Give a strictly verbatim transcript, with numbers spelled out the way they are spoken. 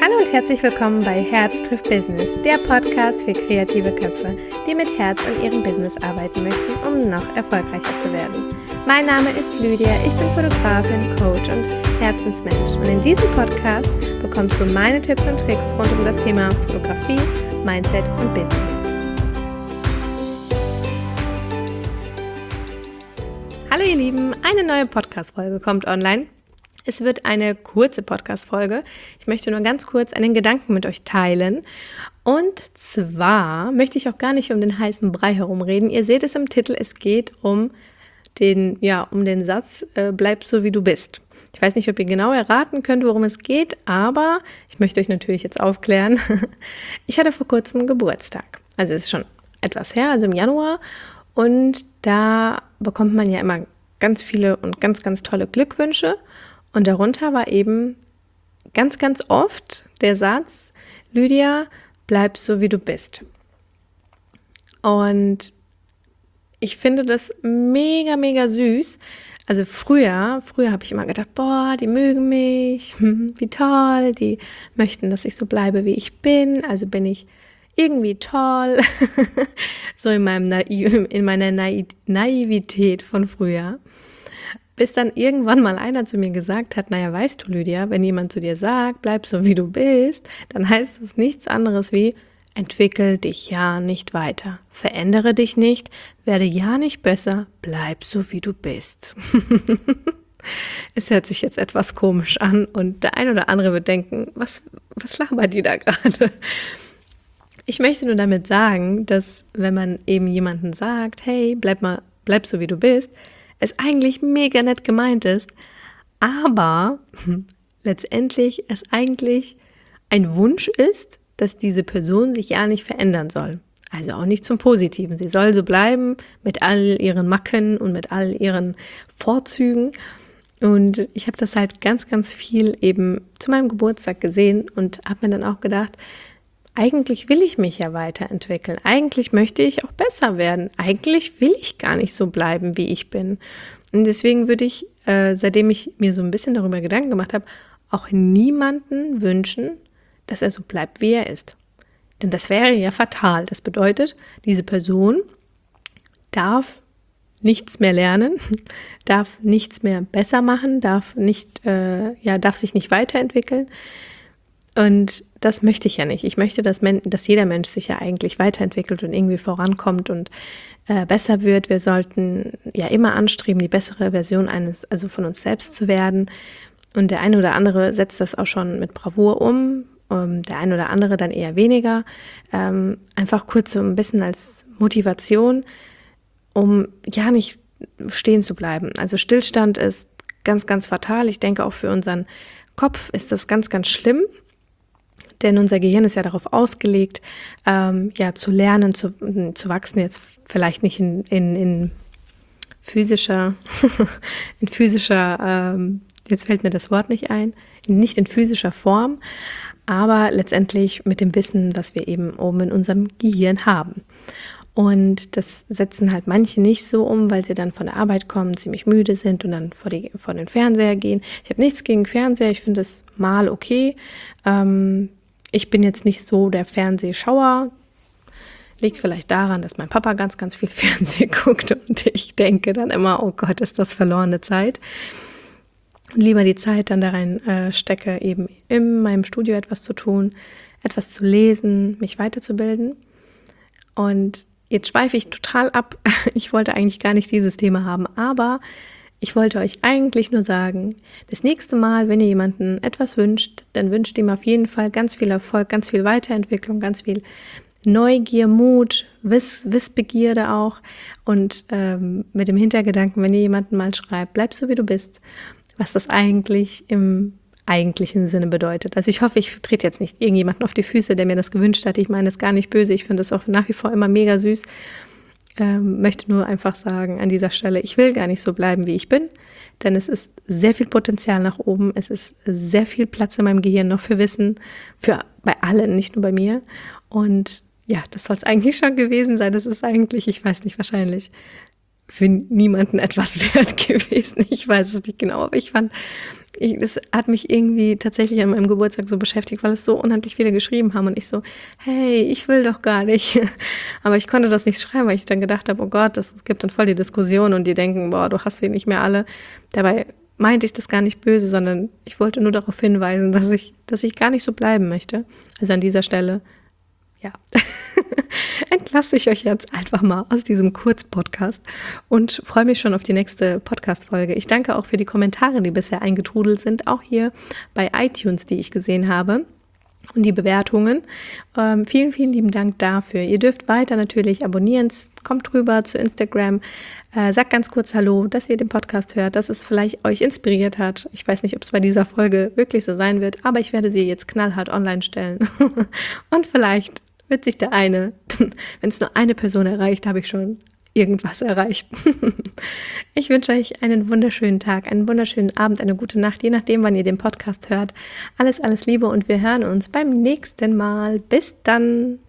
Hallo und herzlich willkommen bei Herz trifft Business, der Podcast für kreative Köpfe, die mit Herz an ihrem Business arbeiten möchten, um noch erfolgreicher zu werden. Mein Name ist Lydia, ich bin Fotografin, Coach und Herzensmensch und in diesem Podcast bekommst du meine Tipps und Tricks rund um das Thema Fotografie, Mindset und Business. Hallo ihr Lieben, eine neue Podcast-Folge kommt online. Es wird eine kurze Podcast-Folge. Ich möchte nur ganz kurz einen Gedanken mit euch teilen. Und zwar möchte ich auch gar nicht um den heißen Brei herumreden. Ihr seht es im Titel, es geht um den, ja, um den Satz, äh, bleib so wie du bist. Ich weiß nicht, ob ihr genau erraten könnt, worum es geht, aber ich möchte euch natürlich jetzt aufklären. Ich hatte vor kurzem Geburtstag. Also es ist schon etwas her, also im Januar. Und da bekommt man ja immer ganz viele und ganz, ganz tolle Glückwünsche. Und darunter war eben ganz, ganz oft der Satz, Lydia, bleib so wie du bist. Und ich finde das mega, mega süß. Also früher, früher habe ich immer gedacht, boah, die mögen mich, wie toll, die möchten, dass ich so bleibe, wie ich bin. Also bin ich irgendwie toll. So in meinem Naiv, in meiner Naiv- Naivität von früher. Bis dann irgendwann mal einer zu mir gesagt hat, naja, weißt du, Lydia, wenn jemand zu dir sagt, bleib so wie du bist, dann heißt es nichts anderes wie, entwickel dich ja nicht weiter, verändere dich nicht, werde ja nicht besser, bleib so wie du bist. Es hört sich jetzt etwas komisch an und der ein oder andere wird denken, was, was labert die da gerade? Ich möchte nur damit sagen, dass wenn man eben jemanden sagt, hey, bleib mal, bleib so wie du bist, es eigentlich mega nett gemeint ist, aber letztendlich es eigentlich ein Wunsch ist, dass diese Person sich ja nicht verändern soll. Also auch nicht zum Positiven. Sie soll so bleiben mit all ihren Macken und mit all ihren Vorzügen. Und ich habe das halt ganz, ganz viel eben zu meinem Geburtstag gesehen und habe mir dann auch gedacht, eigentlich will ich mich ja weiterentwickeln. Eigentlich möchte ich auch besser werden. Eigentlich will ich gar nicht so bleiben, wie ich bin. Und deswegen würde ich, äh, seitdem ich mir so ein bisschen darüber Gedanken gemacht habe, auch niemanden wünschen, dass er so bleibt, wie er ist. Denn das wäre ja fatal. Das bedeutet, diese Person darf nichts mehr lernen, darf nichts mehr besser machen, darf nicht, äh, ja, darf sich nicht weiterentwickeln. Und das möchte ich ja nicht. Ich möchte, dass, men- dass jeder Mensch sich ja eigentlich weiterentwickelt und irgendwie vorankommt und äh, besser wird. Wir sollten ja immer anstreben, die bessere Version eines, also von uns selbst zu werden. Und der eine oder andere setzt das auch schon mit Bravour um, um der eine oder andere dann eher weniger. Ähm, einfach kurz so ein bisschen als Motivation, um ja nicht stehen zu bleiben. Also Stillstand ist ganz, ganz fatal. Ich denke auch für unseren Kopf ist das ganz, ganz schlimm. Denn unser Gehirn ist ja darauf ausgelegt, ähm, ja, zu lernen, zu, zu wachsen, jetzt vielleicht nicht in, in, in physischer, in physischer, ähm, jetzt fällt mir das Wort nicht ein, nicht in physischer Form, aber letztendlich mit dem Wissen, was wir eben oben in unserem Gehirn haben. Und das setzen halt manche nicht so um, weil sie dann von der Arbeit kommen, ziemlich müde sind und dann vor, die, vor den Fernseher gehen. Ich habe nichts gegen Fernseher, ich finde es mal okay. Ähm, Ich bin jetzt nicht so der Fernsehschauer. Liegt vielleicht daran, dass mein Papa ganz, ganz viel Fernsehen guckt und ich denke dann immer, oh Gott, ist das verlorene Zeit. Und lieber die Zeit dann da rein äh, stecke, eben in meinem Studio etwas zu tun, etwas zu lesen, mich weiterzubilden. Und jetzt schweife ich total ab. Ich wollte eigentlich gar nicht dieses Thema haben, aber ich wollte euch eigentlich nur sagen, das nächste Mal, wenn ihr jemanden etwas wünscht, dann wünscht ihm auf jeden Fall ganz viel Erfolg, ganz viel Weiterentwicklung, ganz viel Neugier, Mut, Wiss, Wissbegierde auch. Und ähm, mit dem Hintergedanken, wenn ihr jemanden mal schreibt, bleib so wie du bist, was das eigentlich im eigentlichen Sinne bedeutet. Also ich hoffe, ich trete jetzt nicht irgendjemanden auf die Füße, der mir das gewünscht hat. Ich meine das gar nicht böse, ich finde das auch nach wie vor immer mega süß. Ähm, möchte nur einfach sagen an dieser Stelle, ich will gar nicht so bleiben, wie ich bin, denn es ist sehr viel Potenzial nach oben, es ist sehr viel Platz in meinem Gehirn noch für Wissen, für bei allen, nicht nur bei mir. Und ja, das soll es eigentlich schon gewesen sein. Das ist eigentlich, ich weiß nicht, wahrscheinlich für niemanden etwas wert gewesen. Ich weiß es nicht genau, aber ich fand ich, das hat mich irgendwie tatsächlich an meinem Geburtstag so beschäftigt, weil es so unendlich viele geschrieben haben und ich so, hey, ich will doch gar nicht. Aber ich konnte das nicht schreiben, weil ich dann gedacht habe, oh Gott, das gibt dann voll die Diskussion und die denken, boah, du hast sie nicht mehr alle. Dabei meinte ich das gar nicht böse, sondern ich wollte nur darauf hinweisen, dass ich, dass ich gar nicht so bleiben möchte. Also an dieser Stelle, ja, entlasse ich euch jetzt einfach mal aus diesem Kurzpodcast und freue mich schon auf die nächste Podcast-Folge. Ich danke auch für die Kommentare, die bisher eingetrudelt sind, auch hier bei iTunes, die ich gesehen habe. Und die Bewertungen. Ähm, vielen, vielen lieben Dank dafür. Ihr dürft weiter natürlich abonnieren. Kommt rüber zu Instagram. Äh, sagt ganz kurz Hallo, dass ihr den Podcast hört, dass es vielleicht euch inspiriert hat. Ich weiß nicht, ob es bei dieser Folge wirklich so sein wird, aber ich werde sie jetzt knallhart online stellen. Und vielleicht wird sich der eine, wenn es nur eine Person erreicht, habe ich schon irgendwas erreicht. Ich wünsche euch einen wunderschönen Tag, einen wunderschönen Abend, eine gute Nacht, je nachdem, wann ihr den Podcast hört. Alles, alles Liebe und wir hören uns beim nächsten Mal. Bis dann!